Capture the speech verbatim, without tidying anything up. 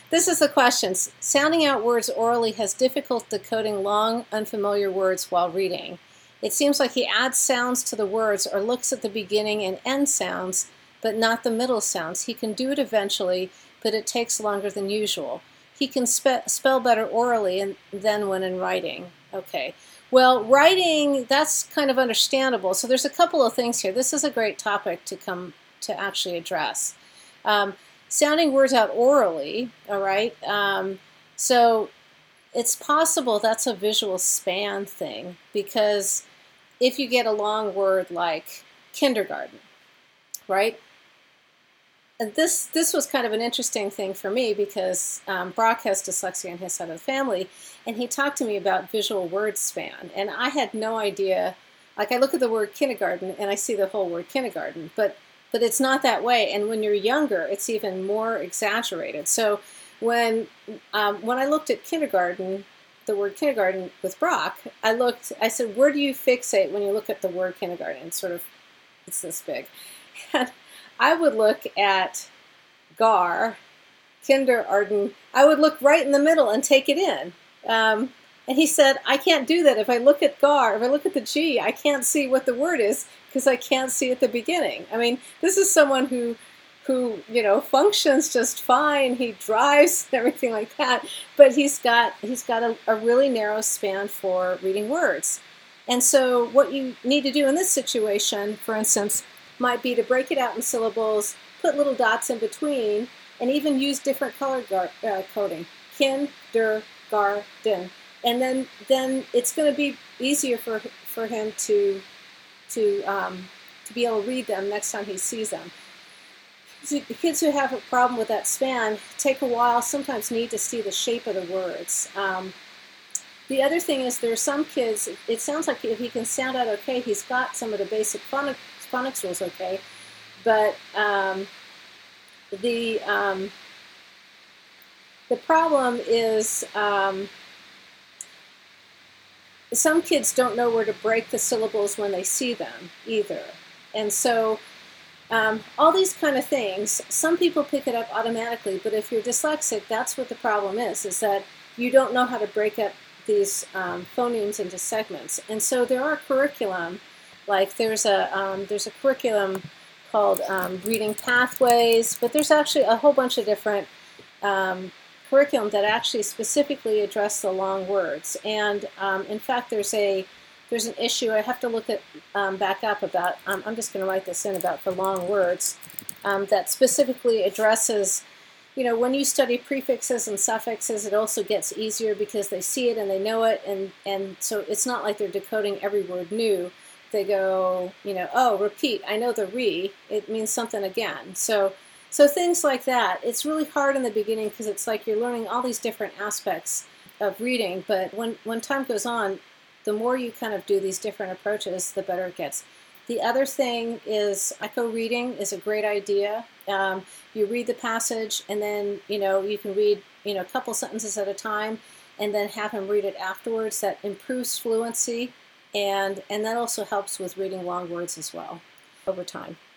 This is the question. Sounding out words orally has difficulty decoding long, unfamiliar words while reading. It seems like he adds sounds to the words or looks at the beginning and end sounds, but not the middle sounds. He can do it eventually, but it takes longer than usual. He can spe- spell better orally and, than when in writing. Okay. Well, writing, that's kind of understandable. So there's a couple of things here. This is a great topic to come to actually address. Um, sounding words out orally, all right? Um, so it's possible that's a visual span thing, because if you get a long word like kindergarten, right? And this this was kind of an interesting thing for me, because um, Brock has dyslexia on his side of the family, and he talked to me about visual word span, and I had no idea. Like, I look at the word kindergarten and I see the whole word kindergarten, but but it's not that way. And when you're younger, it's even more exaggerated. So when um, when I looked at kindergarten, the word kindergarten with Brock, I looked. I said, "Where do you fixate when you look at the word kindergarten?" It's sort of it's this big. And I would look at gar, kindergarten. I would look right in the middle and take it in. Um, and he said, I can't do that. If I look at gar, if I look at the G, I can't see what the word is because I can't see at the beginning. I mean, this is someone who, who you know, functions just fine. He drives and everything like that. But he's got he's got a, a really narrow span for reading words. And so what you need to do in this situation, for instance, might be to break it out in syllables, put little dots in between, and even use different color gar- uh, coding. Kin, der, gar, din. And then then it's going to be easier for for him to to um, to be able to read them next time he sees them. So the kids who have a problem with that span take a while, sometimes need to see the shape of the words. Um, the other thing is, there are some kids, it sounds like if he can sound out okay, he's got some of the basic phonics phonics rules okay, but um, the um, the problem is um, some kids don't know where to break the syllables when they see them either, and so um, all these kind of things, some people pick it up automatically, but if you're dyslexic, that's what the problem is, is that you don't know how to break up these um, phonemes into segments. And so there are curriculum. Like there's a um, there's a curriculum called um, Reading Pathways, but there's actually a whole bunch of different um, curriculum that actually specifically address the long words. And um, in fact, there's a there's an issue I have to look at um, back up about. Um, I'm just going to write this in about the long words um, that specifically addresses. You know, when you study prefixes and suffixes, it also gets easier because they see it and they know it, and and so it's not like they're decoding every word new. They go, you know, oh, repeat, I know the re, it means something again. So so things like that. It's really hard in the beginning because it's like you're learning all these different aspects of reading, but when, when time goes on, the more you kind of do these different approaches, the better it gets. The other thing is echo reading is a great idea. Um, you read the passage and then, you know, you can read, you know, a couple sentences at a time and then have him read it afterwards. That improves fluency. And, and that also helps with reading long words as well over time.